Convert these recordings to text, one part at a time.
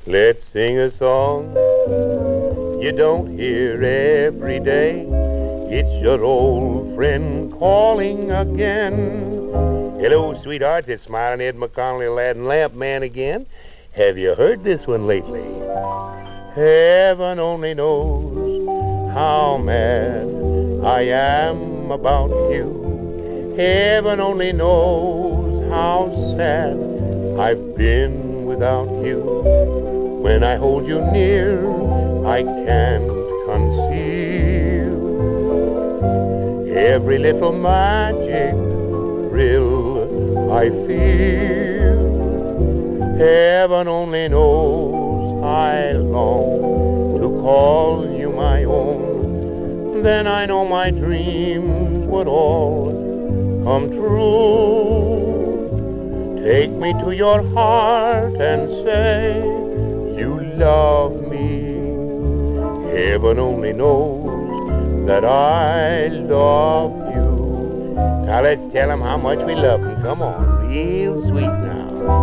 Let's sing a song you don't hear every day. It's your old friend calling again. Hello, sweetheart. It's Smiling Ed McConnell, Aladdin Lamp Man again. Have you heard this one lately? Heaven only knows how mad I am about you. Heaven only knows how sad I've been without you. When I hold you near, I can't conceal every little magic thrill I feel. Heaven only knows I long to call you my own. Then I know my dreams would all come true. Take me to your heart and say you love me. Heaven only knows that I love you. Now let's tell him how much we love him. Come on, real sweet now.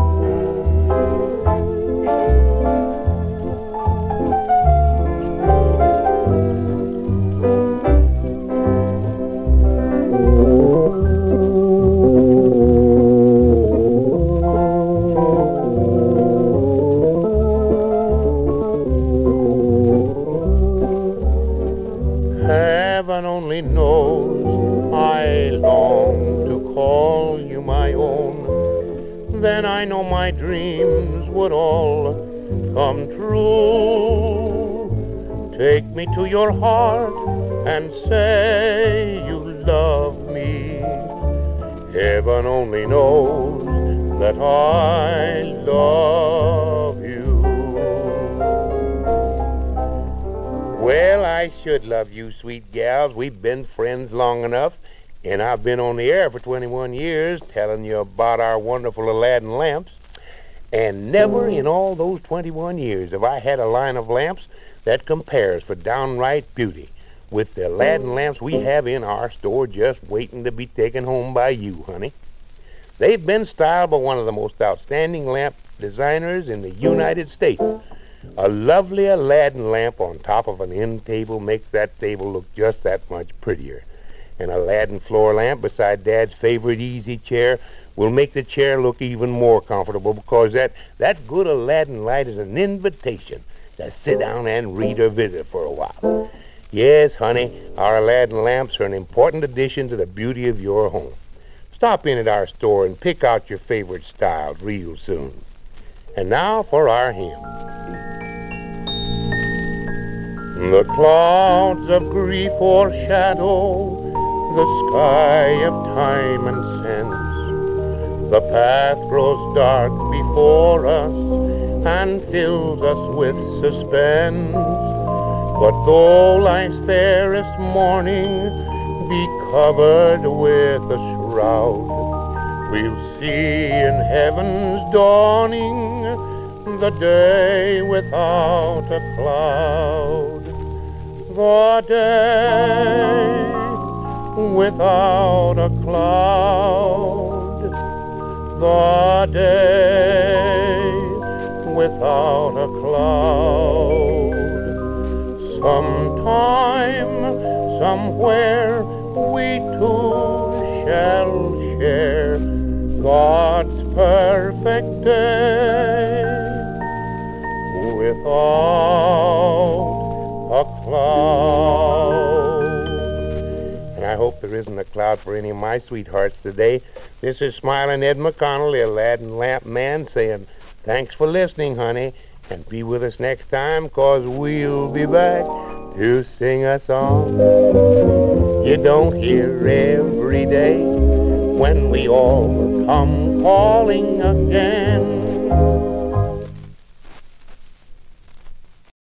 Heaven only knows I long to call you my own. Then I know my dreams would all come true. Take me to your heart and say you love me. Heaven only knows that I love you. Well, I should love you, sweet gals. We've been friends long enough, and I've been on the air for 21 years telling you about our wonderful Aladdin lamps. And never in all those 21 years have I had a line of lamps that compares for downright beauty with the Aladdin lamps we have in our store just waiting to be taken home by you, honey. They've been styled by one of the most outstanding lamp designers in the United States. A lovely Aladdin lamp on top of an end table makes that table look just that much prettier. An Aladdin floor lamp beside Dad's favorite easy chair will make the chair look even more comfortable because that good Aladdin light is an invitation to sit down and read or visit for a while. Yes, honey, our Aladdin lamps are an important addition to the beauty of your home. Stop in at our store and pick out your favorite styles real soon. And now for our hymn. The clouds of grief o'ershadow the sky of time and sense. The path grows dark before us and fills us with suspense. But though life's fairest morning be covered with a shroud, we'll see in heaven's dawning the day without a cloud. The day without a cloud. The day without a cloud. Sometime, somewhere, we two shall share God's perfect day without a cloud. And I hope there isn't a cloud for any of my sweethearts today. This is Smiling Ed McConnell, the Aladdin Lamp Man, saying thanks for listening, honey, and be with us next time, 'cause we'll be back to sing a song you don't hear every day when we all come calling again.